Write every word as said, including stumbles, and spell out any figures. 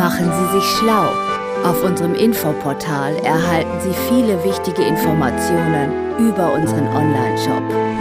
Machen Sie sich schlau. Auf unserem Infoportal erhalten Sie viele wichtige Informationen über unseren Online-Shop.